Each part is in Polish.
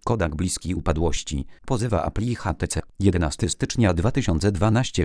Kodak bliski upadłości, pozywa Apple i HTC. 11 stycznia 2012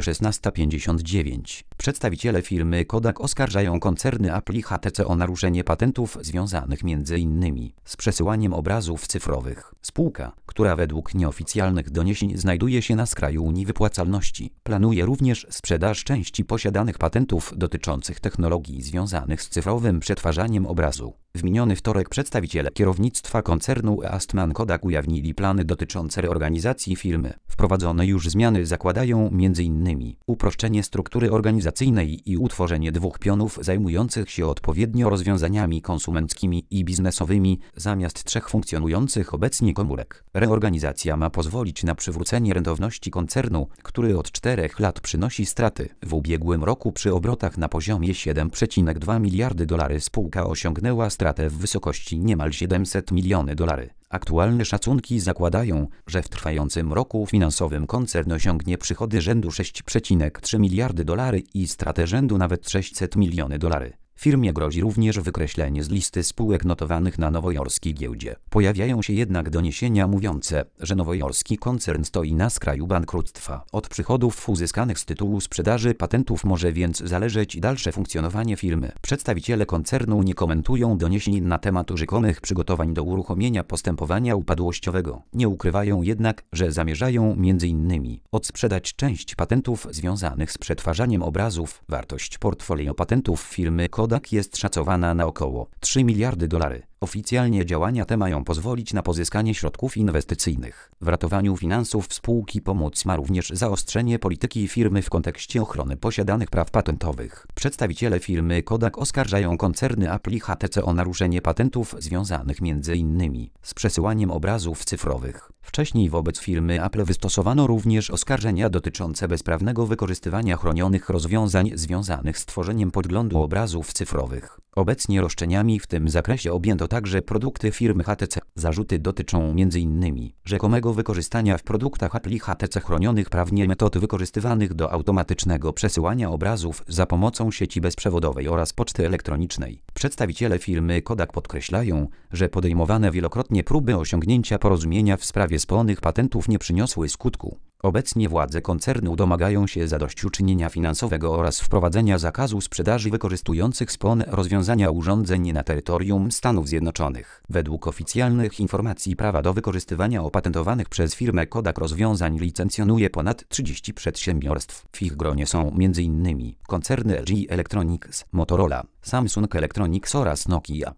16:59. Przedstawiciele firmy Kodak oskarżają koncerny Apple i HTC o naruszenie patentów związanych m.in. z przesyłaniem obrazów cyfrowych. Spółka, która według nieoficjalnych doniesień znajduje się na skraju niewypłacalności, planuje również sprzedaż części posiadanych patentów dotyczących technologii związanych z cyfrowym przetwarzaniem obrazu. W miniony wtorek przedstawiciele kierownictwa koncernu Eastman Kodak ujawnili plany dotyczące reorganizacji firmy. Wprowadzone już zmiany zakładają m.in. uproszczenie struktury organizacyjnej i utworzenie dwóch pionów zajmujących się odpowiednio rozwiązaniami konsumenckimi i biznesowymi zamiast trzech funkcjonujących obecnie komórek. Reorganizacja ma pozwolić na przywrócenie rentowności koncernu, który od 4 lat przynosi straty. W ubiegłym roku przy obrotach na poziomie $7,2 miliardy spółka osiągnęła stratę w wysokości niemal $700 milionów. Aktualne szacunki zakładają, że w trwającym roku finansowym koncern osiągnie przychody rzędu $6,3 miliardy i stratę rzędu nawet $600 milionów. Firmie grozi również wykreślenie z listy spółek notowanych na nowojorskiej giełdzie. Pojawiają się jednak doniesienia mówiące, że nowojorski koncern stoi na skraju bankructwa. Od przychodów uzyskanych z tytułu sprzedaży patentów może więc zależeć dalsze funkcjonowanie firmy. Przedstawiciele koncernu nie komentują doniesień na temat rzekomych przygotowań do uruchomienia postępowania upadłościowego. Nie ukrywają jednak, że zamierzają m.in. odsprzedać część patentów związanych z przetwarzaniem obrazów. Wartość portfolio patentów firmy Kodak jest szacowana na około $3 miliardy. Oficjalnie działania te mają pozwolić na pozyskanie środków inwestycyjnych. W ratowaniu finansów spółki pomóc ma również zaostrzenie polityki firmy w kontekście ochrony posiadanych praw patentowych. Przedstawiciele firmy Kodak oskarżają koncerny Apple i HTC o naruszenie patentów związanych m.in. z przesyłaniem obrazów cyfrowych. Wcześniej wobec firmy Apple wystosowano również oskarżenia dotyczące bezprawnego wykorzystywania chronionych rozwiązań związanych z tworzeniem podglądu obrazów cyfrowych. Obecnie roszczeniami w tym zakresie objęto także produkty firmy HTC. Zarzuty dotyczą m.in. rzekomego wykorzystania w produktach Apple i HTC chronionych prawnie metod wykorzystywanych do automatycznego przesyłania obrazów za pomocą sieci bezprzewodowej oraz poczty elektronicznej. Przedstawiciele firmy Kodak podkreślają, że podejmowane wielokrotnie próby osiągnięcia porozumienia w sprawie spornych patentów nie przyniosły skutku. Obecnie władze koncernu domagają się zadośćuczynienia finansowego oraz wprowadzenia zakazu sprzedaży wykorzystujących sporne rozwiązania urządzeń na terytorium Stanów Zjednoczonych. Według oficjalnych informacji prawa do wykorzystywania opatentowanych przez firmę Kodak rozwiązań licencjonuje ponad 30 przedsiębiorstw. W ich gronie są m.in. koncerny LG Electronics, Motorola, Samsung Electronics oraz Nokia.